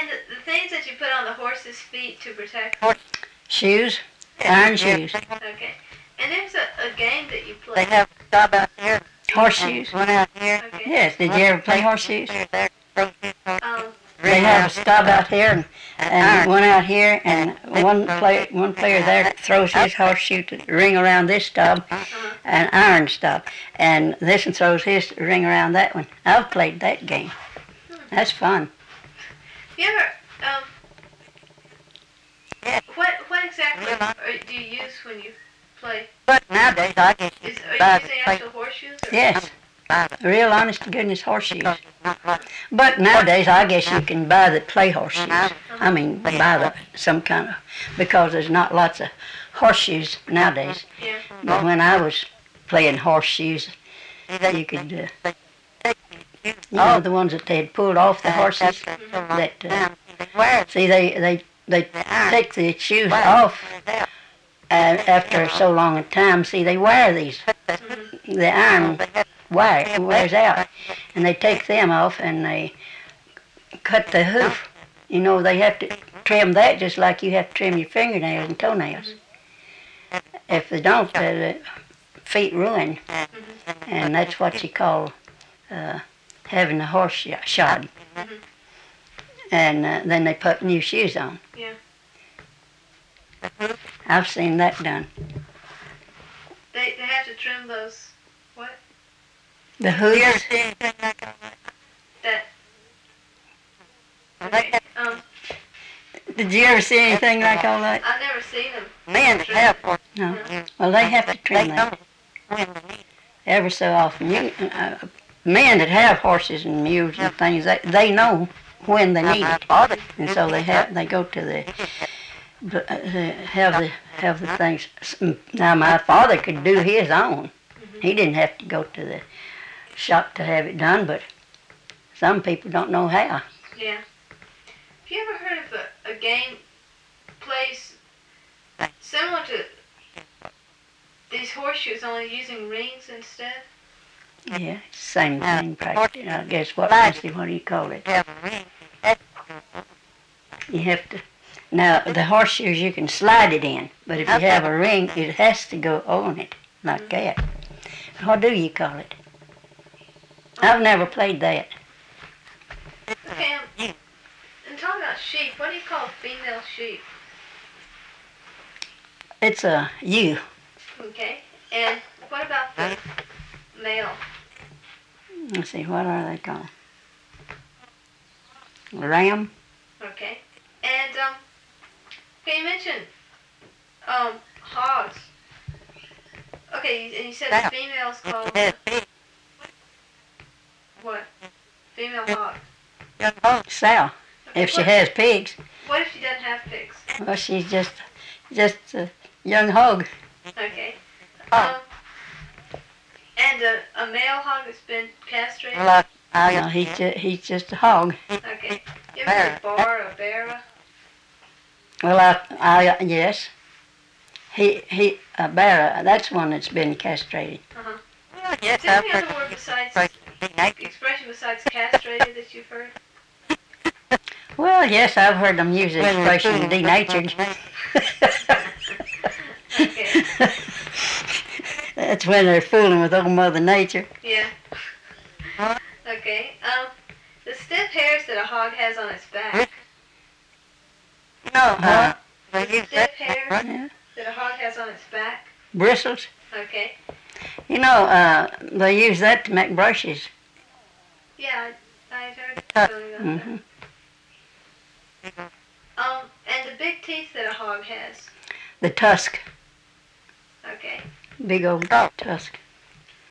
And the things that you put on the horse's feet to protect Shoes, iron shoes, Okay. And there's a game that you play. They have a stub out here. horseshoes. One out here. Okay. Yes, did you ever play horseshoes? Um, They have a stub out here and one out here, and one player there throws his horseshoe to ring around this stub, an iron stub, and this one throws his ring around that one. I've played that game. That's fun. you ever, Yeah. what exactly do you use when you play? But nowadays, I guess you Are can you buy using the actual horseshoes? Or? Yes, buy real honest to goodness horseshoes. the But nowadays, I guess you can buy the play horseshoes. I mean, buy some kind of, because there's not lots of horseshoes nowadays. Yeah. But when I was playing horseshoes, you could, you know, the ones that they had pulled off the horses, that, see, they take the shoes off after so long a time. See, they wear these, the iron wire wears out, and they take them off and they cut the hoof. You know, they have to trim that just like you have to trim your fingernails and toenails. If they don't, the feet ruin, and that's what you call having a horse shod. And then they put new shoes on. Yeah. I've seen that done. They have to trim those, what? The You ever hooves, see anything like That, that? okay. did you ever see anything like all that? I've never seen them. Men that have horses, No. Well, they have to they trim know that when they need ever so often. Men that have horses and mules and things, they know when they need it, it. and so they go to have the things. Now my father could do his own. He didn't have to go to the shop to have it done, but some people don't know how. Yeah. Have you ever heard of a game plays similar to these horseshoes, only using rings instead? Yeah, same thing practically. I guess what do you call it? Have a ring. You have to. Now the horseshoes you can slide it in, but if you have a ring, it has to go on it like that. What do you call it? I've never played that. Okay, and talking about sheep, what do you call female sheep? It's a ewe. Okay, and what about the male? Let's see, what are they called? Ram? Okay, and okay, you mentioned hogs. Okay, and you said the female's called what? Female hog. Young hog. Sow. If she has pigs, What if she doesn't have pigs? well, she's just a young hog. Okay. Hog. And a male hog that's been castrated. Well, No, he's just a hog. Okay. You ever heard of bar or barra? Well, yes. He a bear. That's one that's been castrated. Uh-huh. yes, Is there I've any heard other word besides of expression besides castrated that you've heard? Well, yes, I've heard them use the expression denatured. Okay. That's when they're fooling with old Mother Nature. Yeah. Okay. The stiff hairs that a hog has on its back. No, The they use stiff that. hairs Yeah. that a hog has on its back. Bristles. Okay. You know, they use that to make brushes. Yeah, I heard something about Hmm that. And the big teeth that a hog has. The tusk. Okay. Big old tusk.